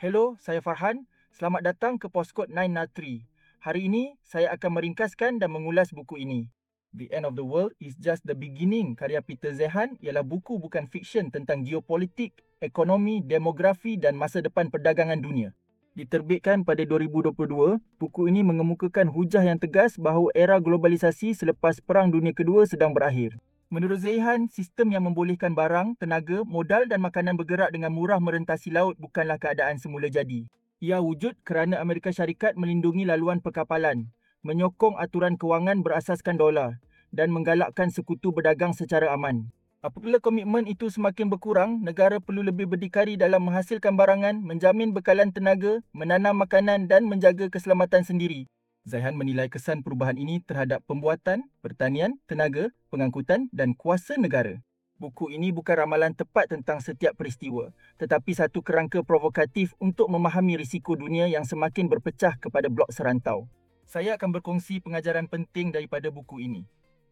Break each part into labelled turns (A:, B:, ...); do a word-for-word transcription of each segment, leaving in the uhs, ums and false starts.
A: Hello, saya Farhan. Selamat datang ke Postkod sembilan nol tiga. Hari ini, saya akan meringkaskan dan mengulas buku ini. The End of the World is Just the Beginning karya Peter Zeihan ialah buku bukan fiksyen tentang geopolitik, ekonomi, demografi dan masa depan perdagangan dunia. Diterbitkan pada dua ribu dua puluh dua, buku ini mengemukakan hujah yang tegas bahawa era globalisasi selepas Perang Dunia Kedua sedang berakhir. Menurut Zeihan, sistem yang membolehkan barang, tenaga, modal dan makanan bergerak dengan murah merentasi laut bukanlah keadaan semula jadi. Ia wujud kerana Amerika Syarikat melindungi laluan perkapalan, menyokong aturan kewangan berasaskan dolar dan menggalakkan sekutu berdagang secara aman. Apabila komitmen itu semakin berkurang, negara perlu lebih berdikari dalam menghasilkan barangan, menjamin bekalan tenaga, menanam makanan dan menjaga keselamatan sendiri. Zeihan menilai kesan perubahan ini terhadap pembuatan, pertanian, tenaga, pengangkutan dan kuasa negara. Buku ini bukan ramalan tepat tentang setiap peristiwa, tetapi satu kerangka provokatif untuk memahami risiko dunia yang semakin berpecah kepada blok serantau. Saya akan berkongsi pengajaran penting daripada buku ini.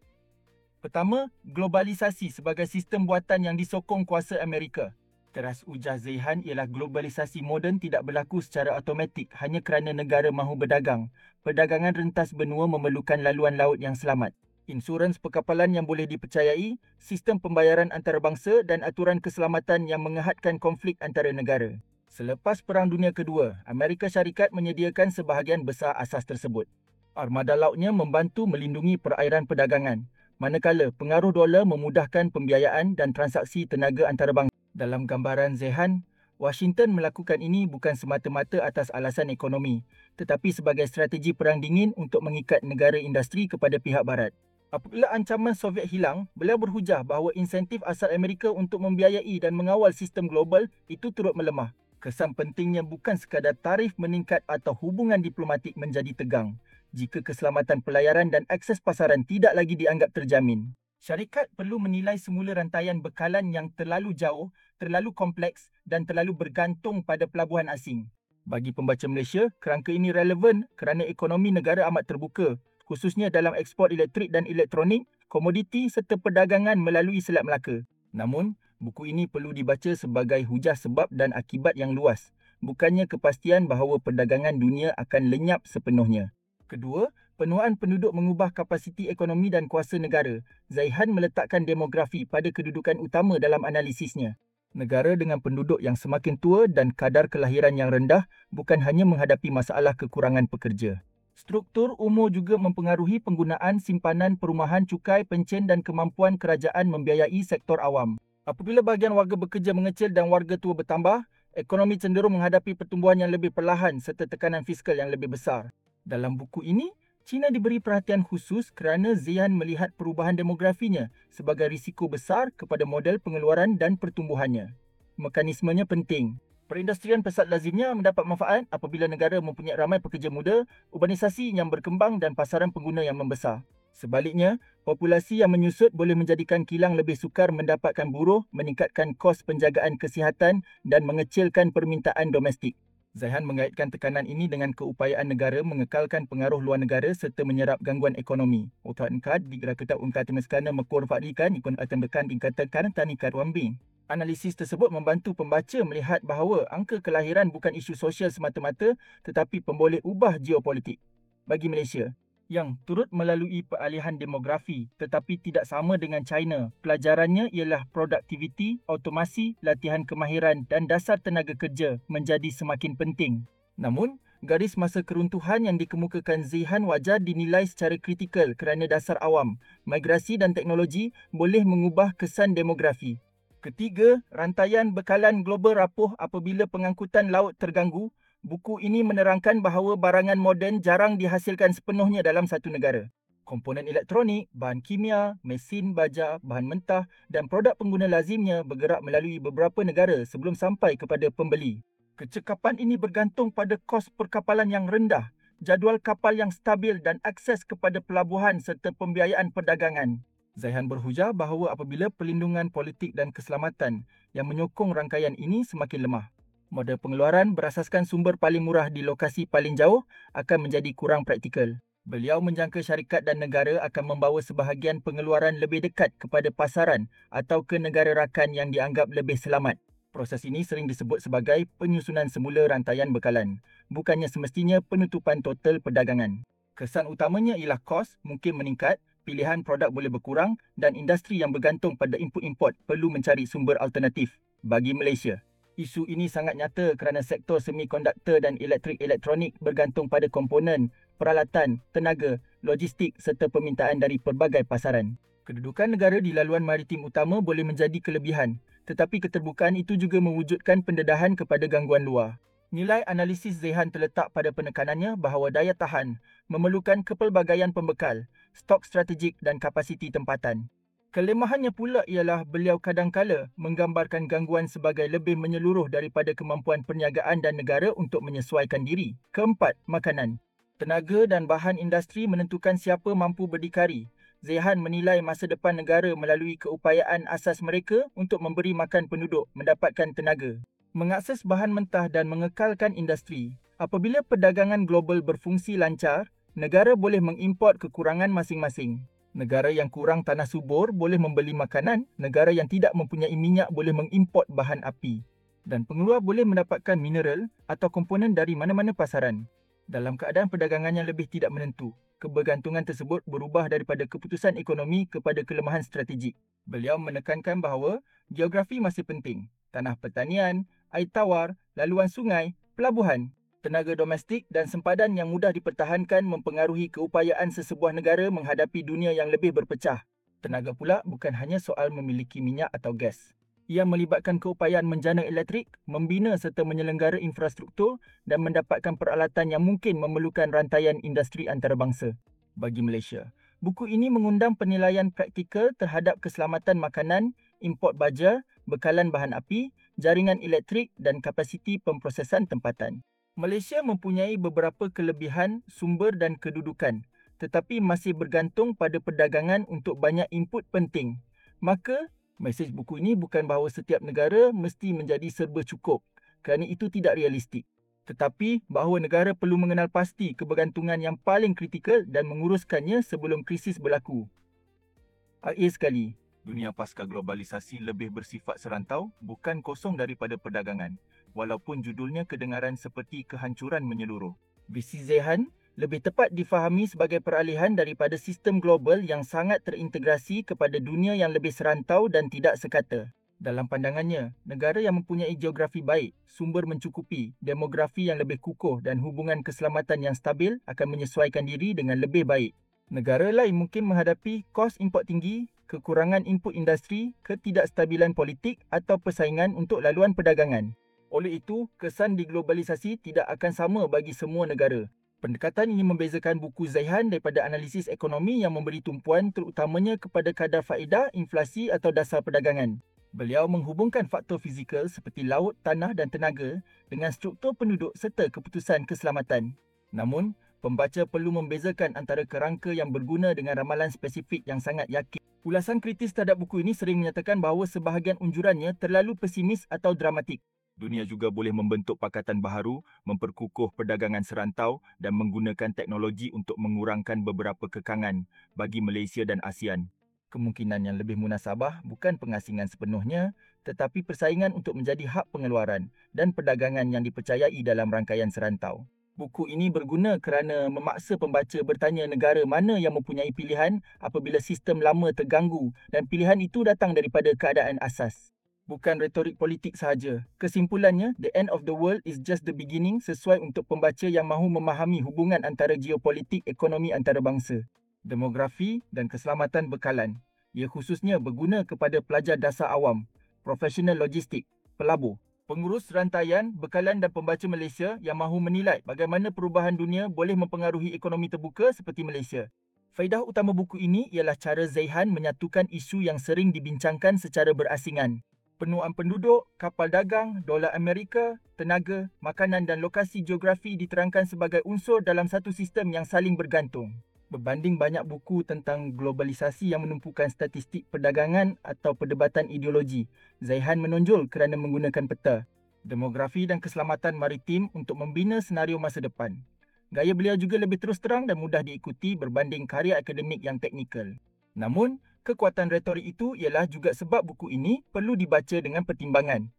A: Pertama, globalisasi sebagai sistem buatan yang disokong kuasa Amerika. Teras ujar Zeihan ialah globalisasi moden tidak berlaku secara automatik hanya kerana negara mahu berdagang. Perdagangan rentas benua memerlukan laluan laut yang selamat, insurans perkapalan yang boleh dipercayai, sistem pembayaran antarabangsa dan aturan keselamatan yang mengehadkan konflik antara negara. Selepas Perang Dunia Kedua, Amerika Syarikat menyediakan sebahagian besar asas tersebut. Armada lautnya membantu melindungi perairan perdagangan, manakala pengaruh dolar memudahkan pembiayaan dan transaksi tenaga antarabangsa. Dalam gambaran Zeihan, Washington melakukan ini bukan semata-mata atas alasan ekonomi, tetapi sebagai strategi perang dingin untuk mengikat negara industri kepada pihak barat. Apabila ancaman Soviet hilang, beliau berhujah bahawa insentif asal Amerika untuk membiayai dan mengawal sistem global itu turut melemah. Kesan pentingnya bukan sekadar tarif meningkat atau hubungan diplomatik menjadi tegang, jika keselamatan pelayaran dan akses pasaran tidak lagi dianggap terjamin. Syarikat perlu menilai semula rantaian bekalan yang terlalu jauh, terlalu kompleks dan terlalu bergantung pada pelabuhan asing. Bagi pembaca Malaysia, kerangka ini relevan kerana ekonomi negara amat terbuka, khususnya dalam ekspor elektrik dan elektronik, komoditi serta perdagangan melalui Selat Melaka. Namun, buku ini perlu dibaca sebagai hujah sebab dan akibat yang luas, bukannya kepastian bahawa perdagangan dunia akan lenyap sepenuhnya. Kedua, penuaan penduduk mengubah kapasiti ekonomi dan kuasa negara. Zeihan meletakkan demografi pada kedudukan utama dalam analisisnya. Negara dengan penduduk yang semakin tua dan kadar kelahiran yang rendah bukan hanya menghadapi masalah kekurangan pekerja. Struktur umur juga mempengaruhi penggunaan simpanan perumahan cukai, pencen dan kemampuan kerajaan membiayai sektor awam. Apabila bahagian warga bekerja mengecil dan warga tua bertambah, ekonomi cenderung menghadapi pertumbuhan yang lebih perlahan serta tekanan fiskal yang lebih besar. Dalam buku ini, China diberi perhatian khusus kerana Zeihan melihat perubahan demografinya sebagai risiko besar kepada model pengeluaran dan pertumbuhannya. Mekanismenya penting. Perindustrian pesat lazimnya mendapat manfaat apabila negara mempunyai ramai pekerja muda, urbanisasi yang berkembang dan pasaran pengguna yang membesar. Sebaliknya, populasi yang menyusut boleh menjadikan kilang lebih sukar mendapatkan buruh, meningkatkan kos penjagaan kesihatan dan mengecilkan permintaan domestik. Zeihan mengaitkan tekanan ini dengan keupayaan negara mengekalkan pengaruh luar negara serta menyerap gangguan ekonomi. Otak engkat di gerak ungkat temeskana mekor fakrikan ikon akan bekan dikatakan tanikat wambing. Analisis tersebut membantu pembaca melihat bahawa angka kelahiran bukan isu sosial semata-mata tetapi pemboleh ubah geopolitik. Bagi Malaysia, yang turut melalui peralihan demografi tetapi tidak sama dengan China, pelajarannya ialah produktiviti, automasi, latihan kemahiran dan dasar tenaga kerja menjadi semakin penting. Namun, garis masa keruntuhan yang dikemukakan Zeihan wajar dinilai secara kritikal kerana dasar awam, migrasi dan teknologi boleh mengubah kesan demografi. Ketiga, rantaian bekalan global rapuh apabila pengangkutan laut terganggu. Buku ini menerangkan bahawa barangan moden jarang dihasilkan sepenuhnya dalam satu negara. Komponen elektronik, bahan kimia, mesin baja, bahan mentah dan produk pengguna lazimnya bergerak melalui beberapa negara sebelum sampai kepada pembeli. Kecekapan ini bergantung pada kos perkapalan yang rendah, jadual kapal yang stabil dan akses kepada pelabuhan serta pembiayaan perdagangan. Zeihan berhujah bahawa apabila perlindungan politik dan keselamatan yang menyokong rangkaian ini semakin lemah, model pengeluaran berasaskan sumber paling murah di lokasi paling jauh akan menjadi kurang praktikal. Beliau menjangka syarikat dan negara akan membawa sebahagian pengeluaran lebih dekat kepada pasaran atau ke negara rakan yang dianggap lebih selamat. Proses ini sering disebut sebagai penyusunan semula rantaian bekalan, bukannya semestinya penutupan total perdagangan. Kesan utamanya ialah kos mungkin meningkat, pilihan produk boleh berkurang dan industri yang bergantung pada input import perlu mencari sumber alternatif bagi Malaysia. Isu ini sangat nyata kerana sektor semikonduktor dan elektrik elektronik bergantung pada komponen, peralatan, tenaga, logistik serta permintaan dari pelbagai pasaran. Kedudukan negara di laluan maritim utama boleh menjadi kelebihan, tetapi keterbukaan itu juga mewujudkan pendedahan kepada gangguan luar. Nilai analisis Zehan terletak pada penekanannya bahawa daya tahan memerlukan kepelbagaian pembekal, stok strategik dan kapasiti tempatan. Kelemahannya pula ialah beliau kadangkala menggambarkan gangguan sebagai lebih menyeluruh daripada kemampuan perniagaan dan negara untuk menyesuaikan diri. Keempat, makanan. Tenaga dan bahan industri menentukan siapa mampu berdikari. Zehan menilai masa depan negara melalui keupayaan asas mereka untuk memberi makan penduduk mendapatkan tenaga, mengakses bahan mentah dan mengekalkan industri. Apabila perdagangan global berfungsi lancar, negara boleh mengimport kekurangan masing-masing. Negara yang kurang tanah subur boleh membeli makanan, negara yang tidak mempunyai minyak boleh mengimport bahan api. Dan pengeluar boleh mendapatkan mineral atau komponen dari mana-mana pasaran. Dalam keadaan perdagangan yang lebih tidak menentu, kebergantungan tersebut berubah daripada keputusan ekonomi kepada kelemahan strategik. Beliau menekankan bahawa geografi masih penting. Tanah pertanian, air tawar, laluan sungai, pelabuhan, tenaga domestik dan sempadan yang mudah dipertahankan mempengaruhi keupayaan sesebuah negara menghadapi dunia yang lebih berpecah. Tenaga pula bukan hanya soal memiliki minyak atau gas. Ia melibatkan keupayaan menjana elektrik, membina serta menyelenggara infrastruktur dan mendapatkan peralatan yang mungkin memerlukan rantaian industri antarabangsa. Bagi Malaysia, buku ini mengundang penilaian praktikal terhadap keselamatan makanan, import baja, bekalan bahan api, jaringan elektrik dan kapasiti pemprosesan tempatan. Malaysia mempunyai beberapa kelebihan sumber dan kedudukan, tetapi masih bergantung pada perdagangan untuk banyak input penting. Maka, mesej buku ini bukan bahawa setiap negara mesti menjadi serba cukup kerana itu tidak realistik. Tetapi bahawa negara perlu mengenal pasti kebergantungan yang paling kritikal dan menguruskannya sebelum krisis berlaku. Akhir sekali, dunia pasca globalisasi lebih bersifat serantau, bukan kosong daripada perdagangan, walaupun judulnya kedengaran seperti kehancuran menyeluruh. Visi Zehan lebih tepat difahami sebagai peralihan daripada sistem global yang sangat terintegrasi kepada dunia yang lebih serantau dan tidak sekata. Dalam pandangannya, negara yang mempunyai geografi baik, sumber mencukupi, demografi yang lebih kukuh dan hubungan keselamatan yang stabil akan menyesuaikan diri dengan lebih baik. Negara lain mungkin menghadapi kos import tinggi, kekurangan input industri, ketidakstabilan politik atau persaingan untuk laluan perdagangan. Oleh itu, kesan diglobalisasi tidak akan sama bagi semua negara. Pendekatan ini membezakan buku Zehan daripada analisis ekonomi yang memberi tumpuan terutamanya kepada kadar faedah, inflasi atau dasar perdagangan. Beliau menghubungkan faktor fizikal seperti laut, tanah dan tenaga dengan struktur penduduk serta keputusan keselamatan. Namun, pembaca perlu membezakan antara kerangka yang berguna dengan ramalan spesifik yang sangat yakin. Ulasan kritis terhadap buku ini sering menyatakan bahawa sebahagian unjurannya terlalu pesimis atau dramatik. Dunia juga boleh membentuk pakatan baharu, memperkukuh perdagangan serantau dan menggunakan teknologi untuk mengurangkan beberapa kekangan bagi Malaysia dan ASEAN. Kemungkinan yang lebih munasabah bukan pengasingan sepenuhnya, tetapi persaingan untuk menjadi hak pengeluaran dan perdagangan yang dipercayai dalam rangkaian serantau. Buku ini berguna kerana memaksa pembaca bertanya negara mana yang mempunyai pilihan apabila sistem lama terganggu dan pilihan itu datang daripada keadaan asas. Bukan retorik politik sahaja. Kesimpulannya, The End of the World is just the beginning sesuai untuk pembaca yang mahu memahami hubungan antara geopolitik ekonomi antarabangsa, demografi dan keselamatan bekalan. Ia khususnya berguna kepada pelajar dasar awam, profesional logistik, pelabur, pengurus rantaian, bekalan dan pembaca Malaysia yang mahu menilai bagaimana perubahan dunia boleh mempengaruhi ekonomi terbuka seperti Malaysia. Faedah utama buku ini ialah cara Zehan menyatukan isu yang sering dibincangkan secara berasingan. Penuaan penduduk, kapal dagang, dolar Amerika, tenaga, makanan dan lokasi geografi diterangkan sebagai unsur dalam satu sistem yang saling bergantung. Berbanding banyak buku tentang globalisasi yang menumpukan statistik perdagangan atau perdebatan ideologi, Zehan menonjol kerana menggunakan peta, demografi dan keselamatan maritim untuk membina senario masa depan. Gaya beliau juga lebih terus terang dan mudah diikuti berbanding karya akademik yang teknikal. Namun, kekuatan retorik itu ialah juga sebab buku ini perlu dibaca dengan pertimbangan.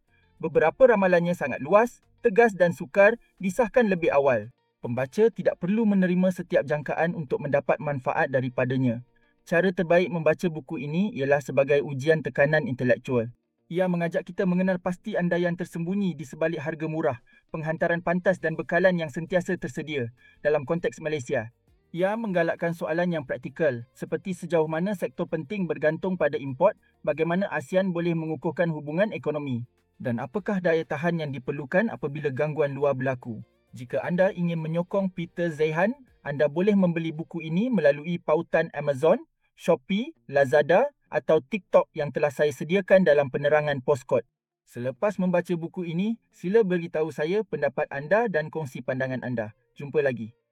A: Beberapa ramalannya sangat luas, tegas dan sukar disahkan lebih awal. Pembaca tidak perlu menerima setiap jangkaan untuk mendapat manfaat daripadanya. Cara terbaik membaca buku ini ialah sebagai ujian tekanan intelektual. Ia mengajak kita mengenal pasti andaian tersembunyi di sebalik harga murah, penghantaran pantas dan bekalan yang sentiasa tersedia dalam konteks Malaysia. Ia menggalakkan soalan yang praktikal, seperti sejauh mana sektor penting bergantung pada import, bagaimana ASEAN boleh mengukuhkan hubungan ekonomi, dan apakah daya tahan yang diperlukan apabila gangguan luar berlaku. Jika anda ingin menyokong Peter Zeihan, anda boleh membeli buku ini melalui pautan Amazon, Shopee, Lazada atau TikTok yang telah saya sediakan dalam penerangan postkod. Selepas membaca buku ini, sila beritahu saya pendapat anda dan kongsi pandangan anda. Jumpa lagi.